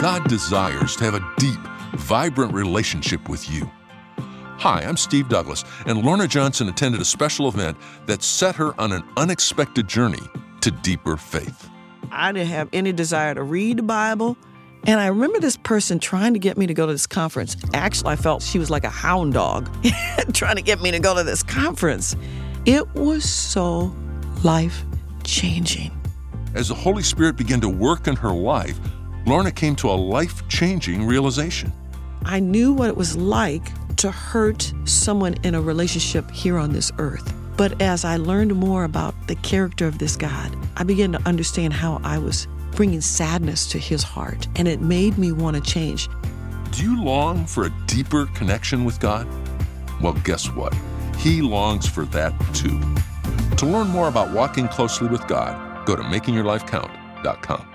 God desires to have a deep, vibrant relationship with you. Hi, I'm Steve Douglas, and Lorna Johnson attended a special event that set her on an unexpected journey to deeper faith. I didn't have any desire to read the Bible, and I remember this person trying to get me to go to this conference. Actually, I felt she was like a hound dog trying to get me to go to this conference. It was so life-changing. As the Holy Spirit began to work in her life, Lorna came to a life-changing realization. I knew what it was like to hurt someone in a relationship here on this earth. But as I learned more about the character of this God, I began to understand how I was bringing sadness to his heart, and it made me want to change. Do you long for a deeper connection with God? Well, guess what? He longs for that too. To learn more about walking closely with God, go to makingyourlifecount.com.